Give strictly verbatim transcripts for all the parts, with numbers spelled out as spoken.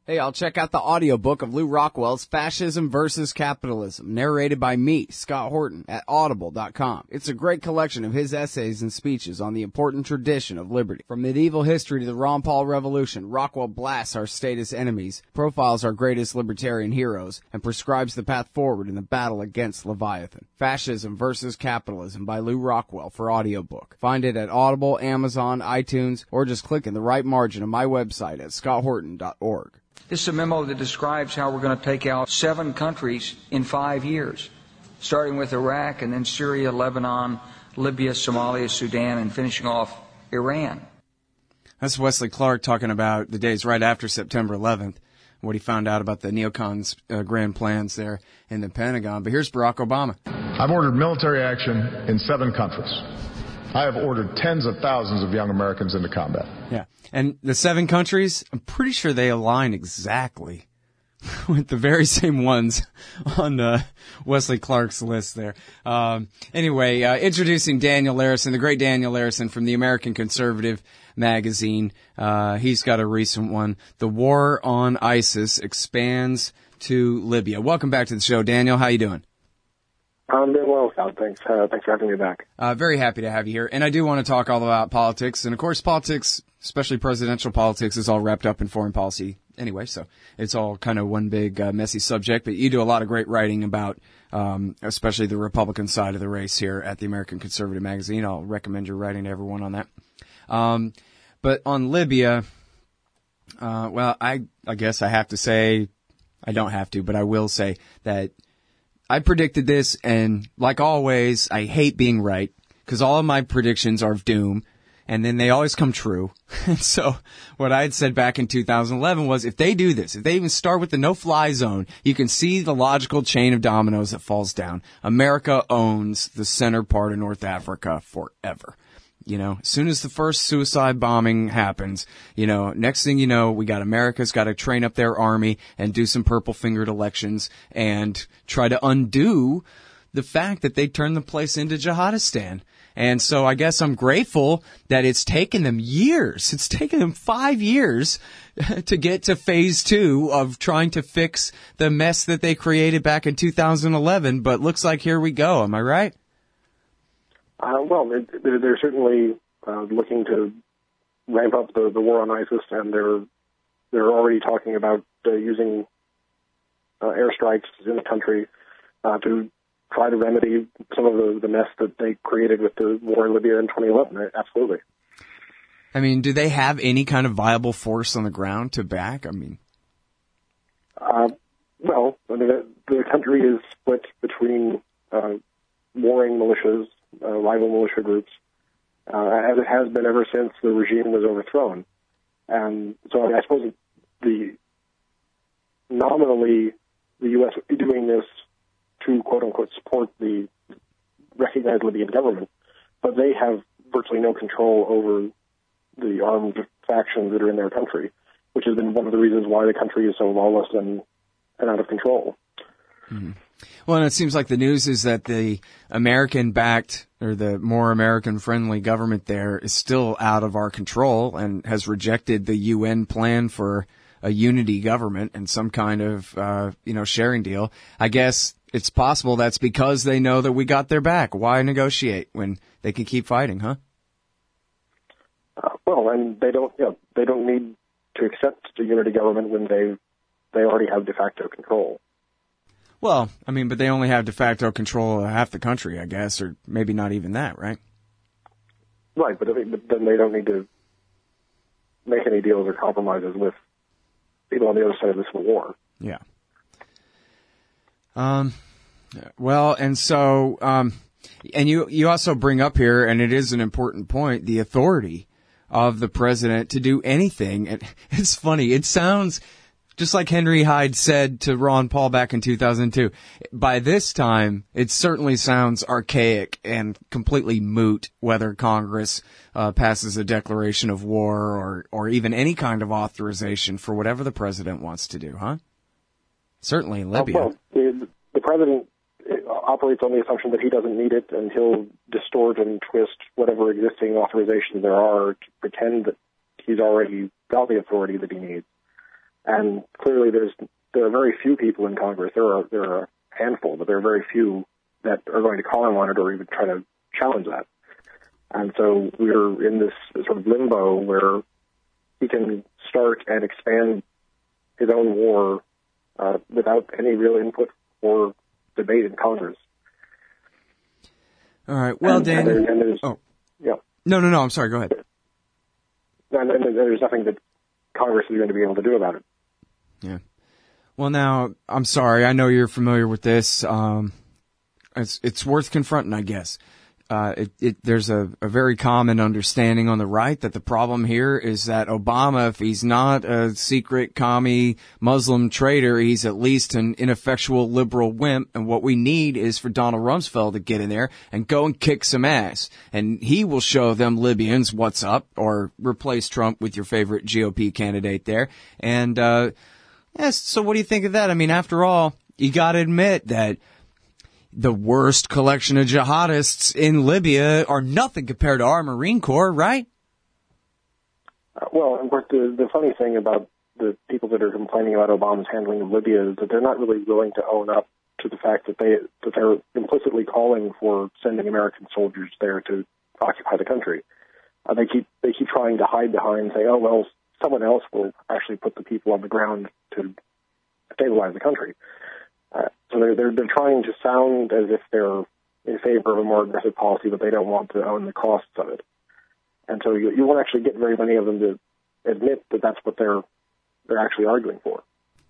Hey, I'll check out the audiobook of Lew Rockwell's Fascism versus Capitalism, narrated by me, Scott Horton, at audible dot com. It's a great collection of his essays and speeches on the important tradition of liberty. From medieval history to the Ron Paul Revolution, Rockwell blasts our statist enemies, profiles our greatest libertarian heroes, and prescribes the path forward in the battle against Leviathan. Fascism versus Capitalism by Lew Rockwell for audiobook. Find it at Audible, Amazon, iTunes, or just click in the right margin of my website at scott horton dot org. This is a memo that describes how we're going to take out seven countries in five years, starting with Iraq and then Syria, Lebanon, Libya, Somalia, Sudan, and finishing off Iran. That's Wesley Clark talking about the days right after September eleventh, what he found out about the neocons' uh, grand plans there in the Pentagon. But here's Barack Obama. I've ordered military action in seven countries. I have ordered tens of thousands of young Americans into combat. Yeah. And the seven countries, I'm pretty sure they align exactly with the very same ones on uh, Wesley Clark's list there. Um, anyway, uh, introducing Daniel Larison, the great Daniel Larison from the American Conservative magazine. Uh, he's got a recent one. The War on ISIS expands to Libya. Welcome back to the show, Daniel. How you doing? I'm doing well, Scott. Thanks. Uh, thanks for having me back. Uh, very happy to have you here. And I do want to talk all about politics. And, of course, politics, especially presidential politics, is all wrapped up in foreign policy anyway. So it's all kind of one big uh, messy subject. But you do a lot of great writing about um, especially the Republican side of the race here at the American Conservative magazine. I'll recommend your writing to everyone on that. Um, but on Libya, uh, well, I, I guess I have to say, I don't have to, but I will say that I predicted this, and like always, I hate being right, because all of my predictions are of doom, and then they always come true. And so what I had said back in two thousand eleven was, if they do this, if they even start with the no-fly zone, you can see the logical chain of dominoes that falls down. America owns the center part of North Africa forever. You know, as soon as the first suicide bombing happens, you know, next thing you know, we got America's got to train up their army and do some purple-fingered elections and try to undo the fact that they turned the place into jihadistan. And so I guess I'm grateful that it's taken them years. It's taken them five years to get to phase two of trying to fix the mess that they created back in two thousand eleven. But looks like here we go. Am I right? Uh, well, they're, they're certainly uh, looking to ramp up the, the war on ISIS, and they're they're already talking about uh, using uh, airstrikes in the country uh, to try to remedy some of the, the mess that they created with the war in Libya in twenty eleven. Absolutely. I mean, do they have any kind of viable force on the ground to back? I mean, uh, well, I mean, the, the country is split between uh, warring militias, uh, rival militia groups, uh, as it has been ever since the regime was overthrown. And so I, mean, I suppose the nominally the U S would be doing this to, quote-unquote, support the recognized Libyan government, but they have virtually no control over the armed factions that are in their country, which has been one of the reasons why the country is so lawless and, and out of control. Mm-hmm. Well, and it seems like the news is that the American-backed or the more American-friendly government there is still out of our control and has rejected the U N plan for a unity government and some kind of, uh, you know, sharing deal. I guess it's possible that's because they know that we got their back. Why negotiate when they can keep fighting, huh? Uh, well, and they don't, you know, they don't need to accept the unity government when they they already have de facto control. Well, I mean, but they only have de facto control of half the country, I guess, or maybe not even that, right? Right, but, I mean, but then they don't need to make any deals or compromises with people on the other side of the civil war. Yeah. Um. Well, and so, um, and you you also bring up here, and it is an important point, the authority of the president to do anything. And it's funny. It sounds just like Henry Hyde said to Ron Paul back in two thousand two. By this time, it certainly sounds archaic and completely moot whether Congress uh, passes a declaration of war or, or even any kind of authorization for whatever the president wants to do, huh? Certainly in Libya. Uh, well, the, the president operates on the assumption that he doesn't need it, and he'll distort and twist whatever existing authorizations there are to pretend that he's already got the authority that he needs. And clearly there's there are very few people in Congress. There are there are a handful, but there are very few that are going to call him on it or even try to challenge that. And so we're in this sort of limbo where he can start and expand his own war uh, without any real input or debate in Congress. All right. Well, and, Dan. and there, and there's, oh. Yeah. No, no, no. I'm sorry. Go ahead. And, and there's nothing that Congress is going to be able to do about it. Yeah. Well, now, I'm sorry. I know you're familiar with this. Um, it's it's worth confronting, I guess. Uh, it, it, there's a, a very common understanding on the right that the problem here is that Obama, if he's not a secret commie Muslim traitor, he's at least an ineffectual liberal wimp. And what we need is for Donald Rumsfeld to get in there and go and kick some ass. And he will show them Libyans what's up, or replace Trump with your favorite G O P candidate there. And, uh, yes, so what do you think of that? I mean, after all, you gotta admit that the worst collection of jihadists in Libya are nothing compared to our Marine Corps, right? Uh, well, but the, the funny thing about the people that are complaining about Obama's handling of Libya is that they're not really willing to own up to the fact that they that they're implicitly calling for sending American soldiers there to occupy the country. Uh, they keep they keep trying to hide behind, say, oh well, someone else will actually put the people on the ground to stabilize the country. Uh, so they're, they're they're trying to sound as if they're in favor of a more aggressive policy, but they don't want to own the costs of it. And so you, you won't actually get very many of them to admit that that's what they're they're actually arguing for.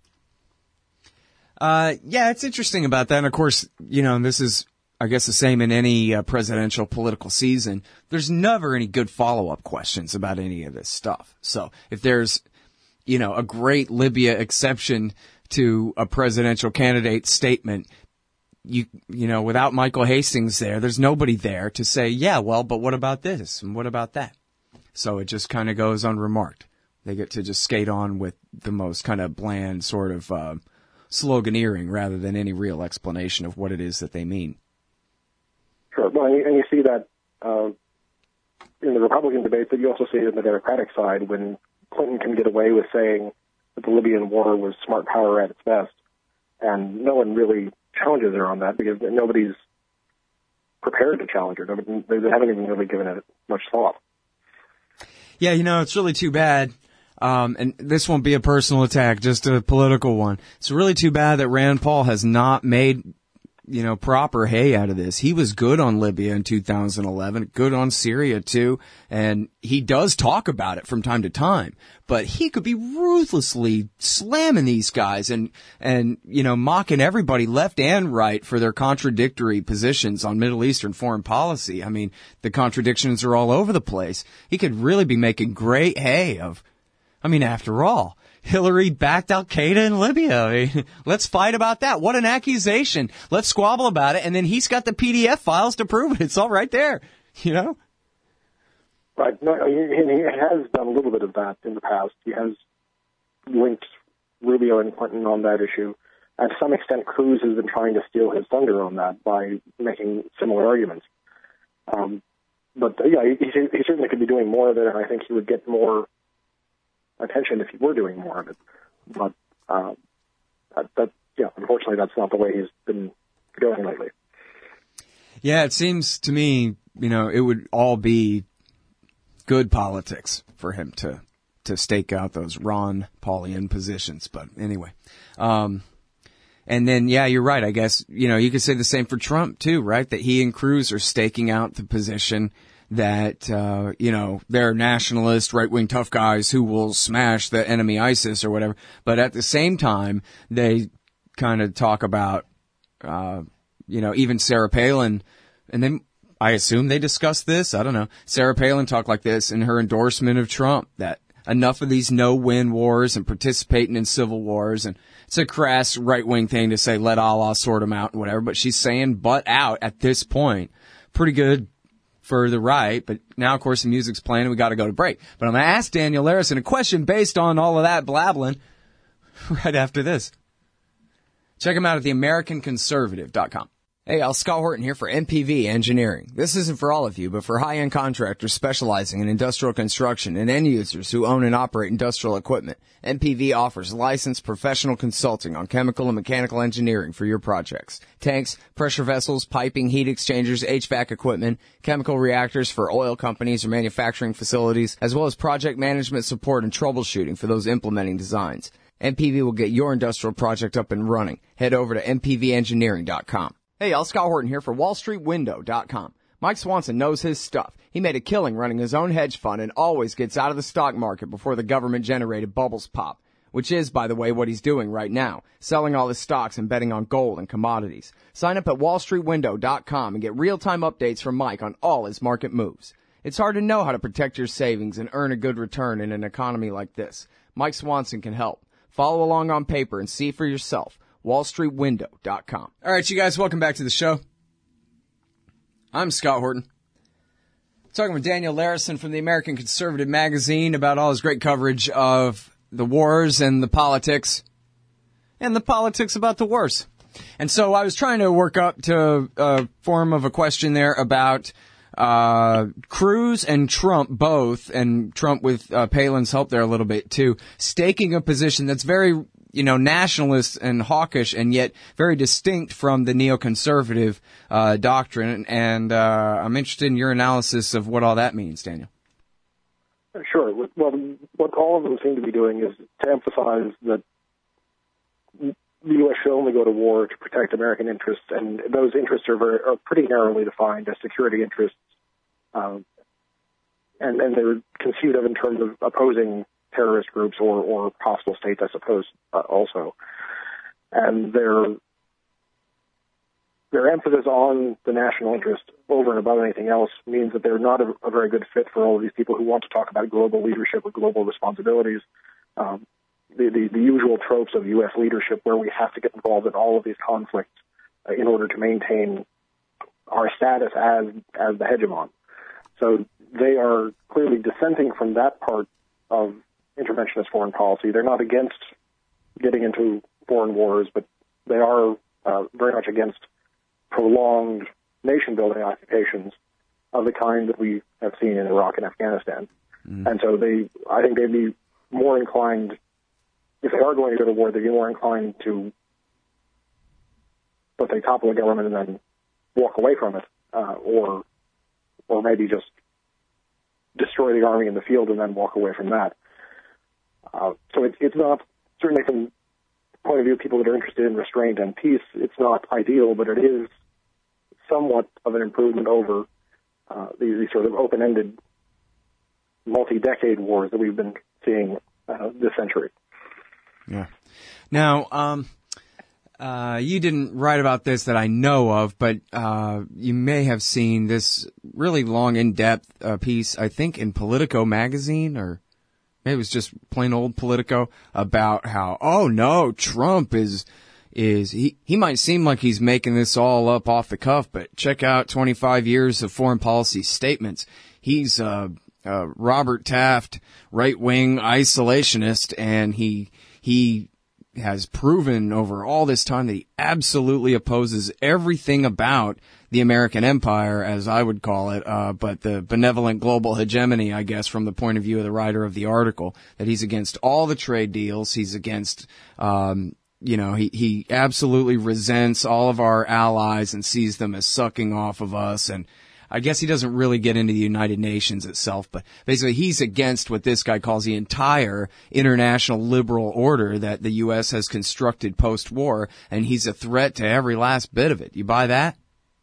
Uh, yeah, it's interesting about that. And of course, you know, this is, I guess, the same in any uh, presidential political season. There's never any good follow-up questions about any of this stuff. So if there's, you know, a great Libya exception to a presidential candidate's statement, you you know, without Michael Hastings there, there's nobody there to say, yeah, well, but what about this and what about that? So it just kind of goes unremarked. They get to just skate on with the most kind of bland sort of uh, sloganeering rather than any real explanation of what it is that they mean. Sure. Well, and you, and you see that uh, in the Republican debate, but you also see it in the Democratic side when Clinton can get away with saying that the Libyan war was smart power at its best, and no one really challenges her on that because nobody's prepared to challenge her. They haven't even really given it much thought. Yeah, you know, it's really too bad. Um, and this won't be a personal attack, just a political one. It's really too bad that Rand Paul has not made, you know, proper hay out of this. He was good on Libya in two thousand eleven, good on Syria too, and he does talk about it from time to time. But he could be ruthlessly slamming these guys and, and, you know, mocking everybody left and right for their contradictory positions on Middle Eastern foreign policy. I mean, the contradictions are all over the place. He could really be making great hay of, I mean, after all, Hillary backed Al-Qaeda in Libya. I mean, let's fight about that. What an accusation. Let's squabble about it. And then he's got the P D F files to prove it. It's all right there, you know? Right. No, he, he has done a little bit of that in the past. He has linked Rubio and Clinton on that issue. And to some extent, Cruz has been trying to steal his thunder on that by making similar arguments. Um, but, yeah, he, he certainly could be doing more of it, and I think he would get more attention if he were doing more of it. But, uh, that, that, yeah, unfortunately, that's not the way he's been going lately. Yeah, it seems to me, you know, it would all be good politics for him to, to stake out those Ron Paulian positions. But anyway, um, and then, yeah, you're right. I guess, you know, you could say the same for Trump too, right? That he and Cruz are staking out the position that, uh, you know, they're nationalist, right-wing tough guys who will smash the enemy ISIS or whatever. But at the same time, they kind of talk about, uh, you know, even Sarah Palin, and then I assume they discussed this. I don't know. Sarah Palin talked like this in her endorsement of Trump, that enough of these no-win wars and participating in civil wars. And it's a crass right-wing thing to say, let Allah sort them out and whatever. But she's saying butt out at this point. Pretty good for the right. But now, of course, the music's playing and we got to go to break. But I'm going to ask Daniel Larison a question based on all of that blabbling right after this. Check him out at the american conservative dot com. Hey, Al, Scott Horton here for M P V Engineering. This isn't for all of you, but for high-end contractors specializing in industrial construction and end users who own and operate industrial equipment. M P V offers licensed professional consulting on chemical and mechanical engineering for your projects. Tanks, pressure vessels, piping, heat exchangers, H V A C equipment, chemical reactors for oil companies or manufacturing facilities, as well as project management support and troubleshooting for those implementing designs. M P V will get your industrial project up and running. Head over to M P V engineering dot com. Hey, y'all, Scott Horton here for wall street window dot com. Mike Swanson knows his stuff. He made a killing running his own hedge fund and always gets out of the stock market before the government-generated bubbles pop, which is, by the way, what he's doing right now, selling all his stocks and betting on gold and commodities. Sign up at wall street window dot com and get real-time updates from Mike on all his market moves. It's hard to know how to protect your savings and earn a good return in an economy like this. Mike Swanson can help. Follow along on paper and see for yourself. wall street window dot com. All right, you guys, welcome back to the show. I'm Scott Horton. Talking with Daniel Larison from the American Conservative Magazine about all his great coverage of the wars and the politics, and the politics about the wars. And so I was trying to work up to a form of a question there about uh Cruz and Trump both, and Trump with uh, Palin's help there a little bit too, staking a position that's very, you know, nationalist and hawkish, and yet very distinct from the neoconservative uh, doctrine. And uh, I'm interested in your analysis of what all that means, Daniel. Sure. Well, what all of them seem to be doing is to emphasize that the U S should only go to war to protect American interests, and those interests are, very, are pretty narrowly defined as security interests, um, and, and they're conceived of in terms of opposing terrorist groups or, or hostile states, I suppose, uh, also. And their their emphasis on the national interest over and above anything else means that they're not a, a very good fit for all of these people who want to talk about global leadership or global responsibilities. Um, the, the, the usual tropes of U S leadership, where we have to get involved in all of these conflicts uh, in order to maintain our status as as the hegemon. So they are clearly dissenting from that part of interventionist foreign policy. They're not against getting into foreign wars, but they are uh, very much against prolonged nation-building occupations of the kind that we have seen in Iraq and Afghanistan. Mm. And so they, I think they'd be more inclined, if they are going to go to war, they'd be more inclined to, let's say, topple a government and then walk away from it, uh, or or maybe just destroy the army in the field and then walk away from that. Uh, so it, it's not, certainly from the point of view of people that are interested in restraint and peace, it's not ideal, but it is somewhat of an improvement over uh, these, these sort of open-ended, multi-decade wars that we've been seeing uh, this century. Yeah. Now, um, uh, you didn't write about this that I know of, but uh, you may have seen this really long, in-depth uh, piece, I think, in Politico magazine, or maybe it was just plain old Politico, about how, oh no, Trump is, is he, he might seem like he's making this all up off the cuff, but check out twenty-five years of foreign policy statements. He's uh, uh, Robert Taft, right-wing isolationist, and he he has proven over all this time that he absolutely opposes everything about the American empire, as I would call it, uh, but the benevolent global hegemony, I guess, from the point of view of the writer of the article, that he's against all the trade deals. He's against, um, you know, he, he absolutely resents all of our allies and sees them as sucking off of us. And I guess he doesn't really get into the United Nations itself, but basically he's against what this guy calls the entire international liberal order that the U S has constructed post-war, and he's a threat to every last bit of it. You buy that?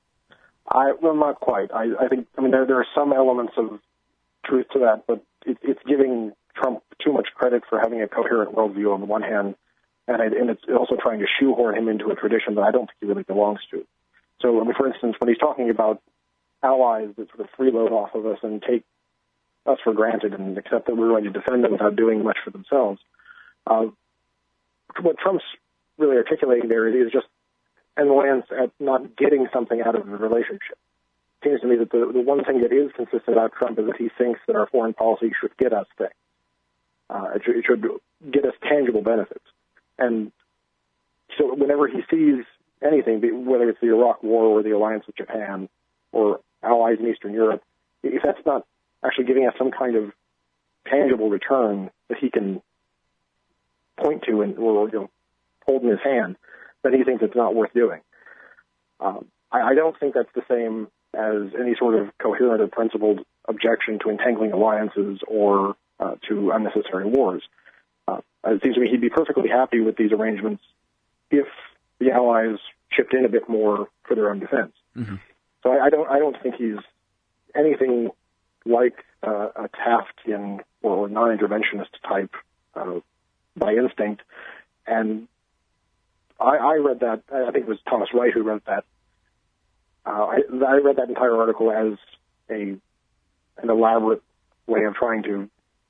I, well, not quite. I, I think, I mean, there, there are some elements of truth to that, but it, it's giving Trump too much credit for having a coherent worldview on the one hand, and, I, and it's also trying to shoehorn him into a tradition that I don't think he really belongs to. So, I mean, for instance, when he's talking about allies that sort of freeload off of us and take us for granted and accept that we're going to defend them without doing much for themselves, uh, what Trump's really articulating there is just an annoyance at not getting something out of the relationship. It seems to me that the, the one thing that is consistent about Trump is that he thinks that our foreign policy should get us things. Uh, it, should, it should get us tangible benefits. And so whenever he sees anything, whether it's the Iraq War or the alliance with Japan or allies in Eastern Europe, if that's not actually giving us some kind of tangible return that he can point to and or you know, hold in his hand, then he thinks it's not worth doing. Um, I, I don't think that's the same as any sort of coherent or principled objection to entangling alliances or uh, to unnecessary wars. Uh, it seems to me he'd be perfectly happy with these arrangements if the allies chipped in a bit more for their own defense. Mm-hmm. So I, I don't, I don't think he's anything like uh, a Taftian or non-interventionist type uh, by instinct. And I, I read that. I think it was Thomas Wright who wrote that. Uh, I, I read that entire article as a an elaborate way of trying to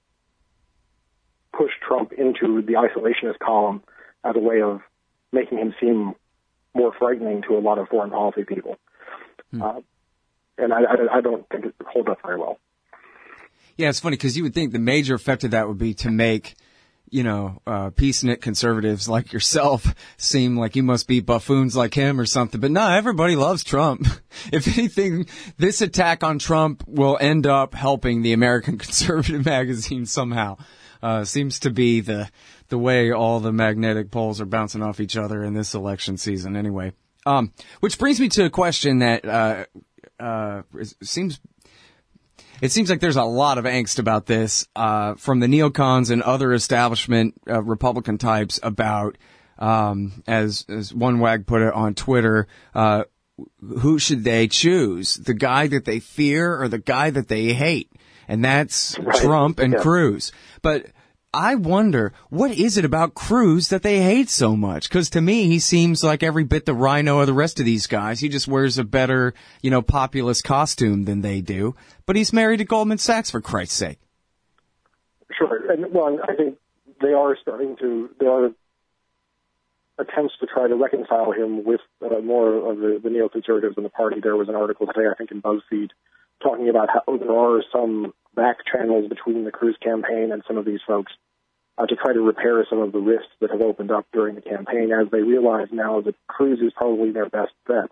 push Trump into the isolationist column as a way of making him seem more frightening to a lot of foreign policy people. Hmm. Uh, and I, I, I don't think it holds up very well. Yeah, it's funny because you would think the major effect of that would be to make, you know, uh, peace-knit conservatives like yourself seem like you must be buffoons like him or something. But no, everybody loves Trump. If anything, this attack on Trump will end up helping the American Conservative magazine somehow. Uh, seems to be the the way all the magnetic poles are bouncing off each other in this election season anyway. Um, which brings me to a question that uh, uh, seems... It seems like there's a lot of angst about this uh, from the neocons and other establishment uh, Republican types about, um, as as one wag put it on Twitter, uh, who should they choose? The guy that they fear or the guy that they hate? And that's right. Trump and yeah. Cruz. But I wonder, what is it about Cruz that they hate so much? Because to me, he seems like every bit the rhino of the rest of these guys. He just wears a better, you know, populist costume than they do. But he's married to Goldman Sachs, for Christ's sake. Sure. And, well, I think they are starting to, there are attempts to try to reconcile him with uh, more of the, the neoconservatives in the party. There was an article today, I think, in BuzzFeed, talking about how there are some back channels between the Cruz campaign and some of these folks uh, to try to repair some of the rifts that have opened up during the campaign, as they realize now that Cruz is probably their best bet.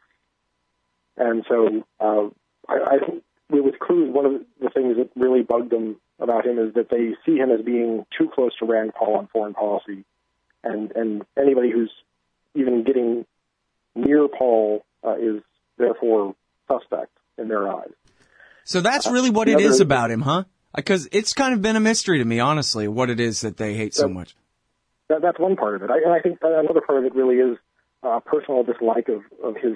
And so uh, I, I think with Cruz, one of the things that really bugged them about him is that they see him as being too close to Rand Paul on foreign policy, and, and anybody who's even getting near Paul uh, is therefore suspect in their eyes. So that's really what uh, it is about him, huh? Because it's kind of been a mystery to me, honestly, what it is that they hate so much. That, that's one part of it. I, and I think another part of it really is a uh, personal dislike of, of his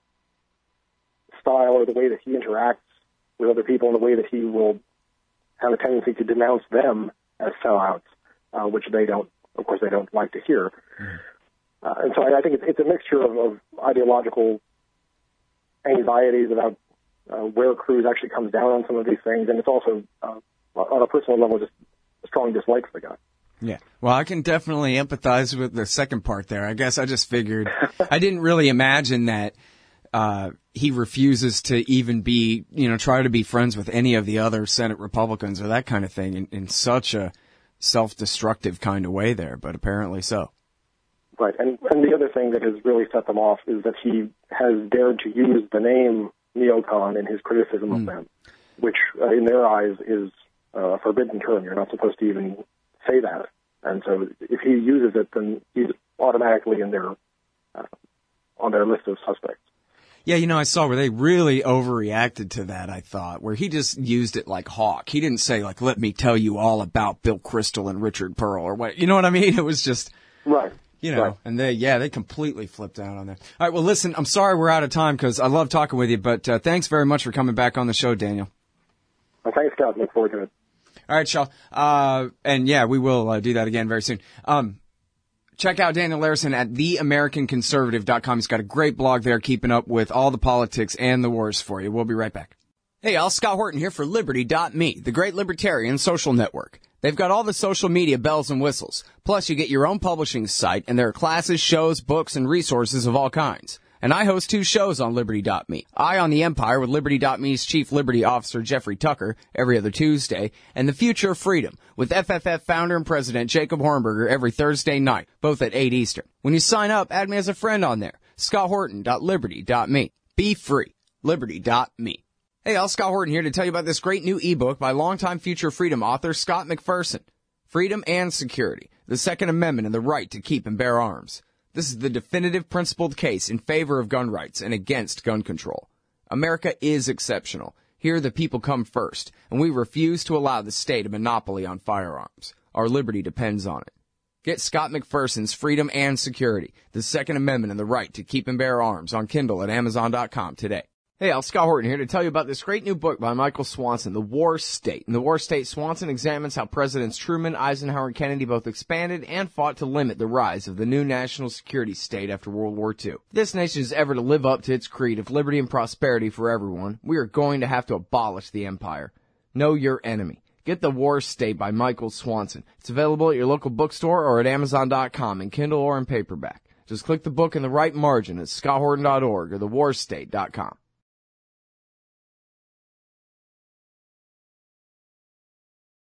style or the way that he interacts with other people and the way that he will have a tendency to denounce them as sellouts, uh, which they don't, of course, they don't like to hear. Mm. Uh, and so I, I think it's, it's a mixture of, of ideological anxieties about Uh, where Cruz actually comes down on some of these things, and it's also, uh, on a personal level, just a strong dislike for the guy. Yeah. Well, I can definitely empathize with the second part there. I guess I just figured, I didn't really imagine that uh he refuses to even be, you know, try to be friends with any of the other Senate Republicans or that kind of thing in, in such a self-destructive kind of way there, but apparently so. Right. And, and the other thing that has really set them off is that he has dared to use the name neocon in his criticism of mm. them, which uh, in their eyes is uh, a forbidden term. You're not supposed to even say that. And so if he uses it, then he's automatically in their uh, on their list of suspects. Yeah, you know, I saw where they really overreacted to that, I thought, where he just used it like hawk. He didn't say, like, let me tell you all about Bill Kristol and Richard Pearl or what. You know what I mean? It was just... Right. You know, right. and they, yeah, they completely flipped out on that. All right, well, listen, I'm sorry we're out of time because I love talking with you, but uh, thanks very much for coming back on the show, Daniel. Well, thanks, Scott. Look forward to it. All right, Shaw. Uh, and yeah, we will uh, do that again very soon. Um, check out Daniel Larison at the american conservative dot com. He's got a great blog there keeping up with all the politics and the wars for you. We'll be right back. Hey, y'all, Scott Horton here for Liberty dot me, the great libertarian social network. They've got all the social media bells and whistles. Plus, you get your own publishing site, and there are classes, shows, books, and resources of all kinds. And I host two shows on Liberty dot me. Eye on the Empire with Liberty dot me's Chief Liberty Officer Jeffrey Tucker every other Tuesday, and The Future of Freedom with F F F founder and president Jacob Hornberger every Thursday night, both at eight Eastern. When you sign up, add me as a friend on there. scott horton dot liberty dot me. Be free. liberty dot me. Hey, all, Scott Horton here to tell you about this great new ebook by longtime future freedom author Scott McPherson. Freedom and Security, the Second Amendment and the Right to Keep and Bear Arms. This is the definitive principled case in favor of gun rights and against gun control. America is exceptional. Here the people come first, and we refuse to allow the state a monopoly on firearms. Our liberty depends on it. Get Scott McPherson's Freedom and Security, the Second Amendment and the Right to Keep and Bear Arms on Kindle at amazon dot com today. Hey, Al, Scott Horton here to tell you about this great new book by Michael Swanson, The War State. In The War State, Swanson examines how Presidents Truman, Eisenhower, and Kennedy both expanded and fought to limit the rise of the new national security state after World War Two. If this nation is ever to live up to its creed of liberty and prosperity for everyone, we are going to have to abolish the empire. Know your enemy. Get The War State by Michael Swanson. It's available at your local bookstore or at amazon dot com in Kindle or in paperback. Just click the book in the right margin at scott horton dot org or the war state dot com.